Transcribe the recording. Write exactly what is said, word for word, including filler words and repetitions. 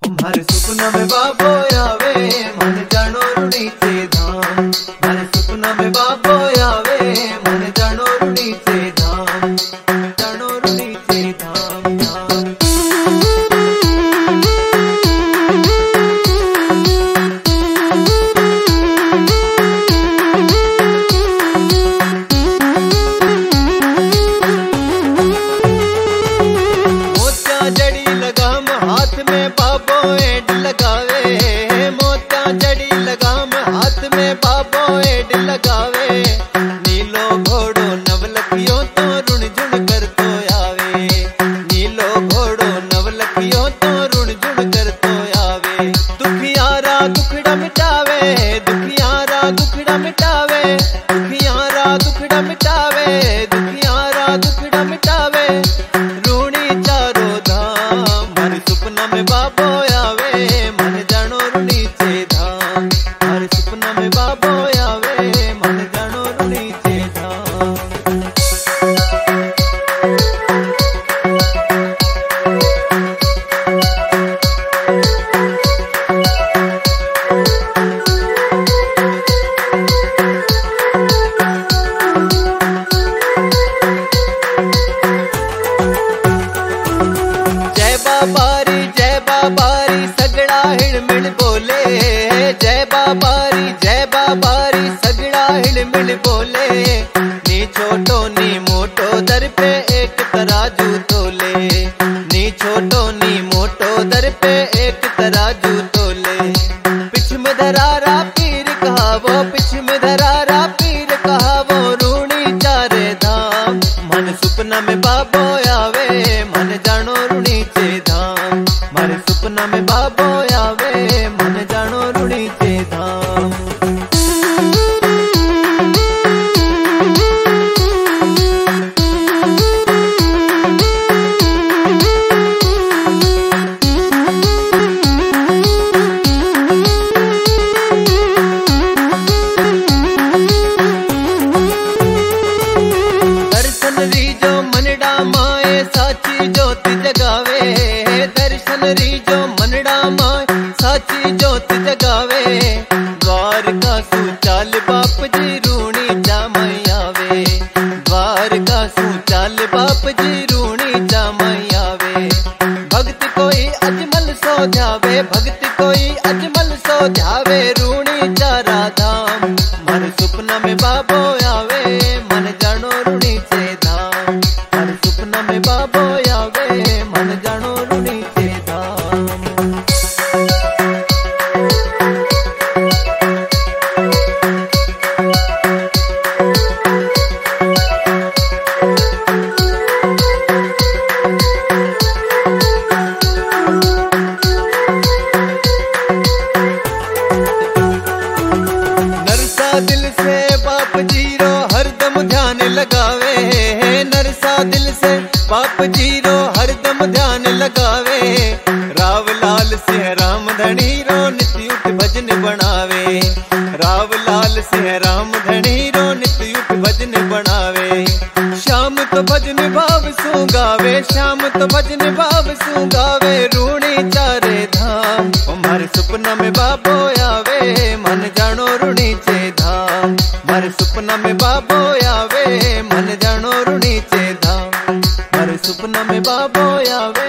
मारे सुपना में बाबो आवे मन जानो रुणी से धाम। मारे सुपना में बाबो आवे मन जानो रुणी से धाम। जानो रुणी से धाम धाम। मोतिया जड़ी लगाम हाथ में बाबो एड लगावे। मोतिया जड़ी लगाम हाथ में बाबो एड लगावे। नीलो घोड़ो नवलखियो तो रुण झुण कर तो आवे। नीलो घोड़ो नवलखियो तो रुण झुण कर तो आवे। दुखियारा दुखड़ा मिटावे। दुखियारा दुखड़ा मिटावे। दुखियारा दुखड़ा मिटावे। दुखियारा दुखड़ा मिटावे। रूणी चारो धाम मारे सुपना में बाबो आवे मन जानो रुणी से धाम। मारे सुपना में बाबो आवे मन जानो रुणी से धाम। जय बाबारी जय बाबारी सगड़ा हिड़मिड़ बोले। जय बाबारी जय बाबारी सगड़ा हिड़मिड़ बोले। नी छोटो नी मोटो दर पे एक तराजू तोले। नी छोटो नी मोटो दर पे एक तराजू तोले। पिछ में धरारा पीर कहावो। पिछ में धरारा पीर कहावो। रूणी चारे धाम मन सुपना में बाबो आवे मन जानो रुणी से धाम। मारे सुपना में बाबो आवे मन जानो रुणी से धाम। दर्शन रीजो मनडा माए साची ज्योति जगावे। दर्शन रीजो मनडा माए साची ज्योति जगावे। द्वार का सुचाल बाप जी रूणी जामयावे। द्वार का सुचाल बाप जी रूणी जामयावे। भक्त कोई अजमल सो जावे। भक्त कोई अजमल सो जावे। रूणी चारा धाम मन सुपना में बाबो आवे मन जानो रुणी से धाम। मन सुपना में बाबो आवे मन जानो रुणी से धाम। नरसा दिल से बाप जीरो हरदम ध्यान लगावे। नरसा दिल से बाप जीरो हरदम ध्यान लगावे। राव लाल सिंह राम धनी रो नित्य उठ भजन बनावे। राव लाल सिंह राम धनी रो नित्य उठ भजन बनावे। श्याम तो भजन भाव सु गावे। श्याम तो भजन भाव सु गावे। रूणी चारे धाम मारे सुपना में बाबो आवे मन जानो रुणी से धाम। मारे सुपना में बाबो आवे मन जानो रुणी से धाम। मारे सुपना में बाबो आवे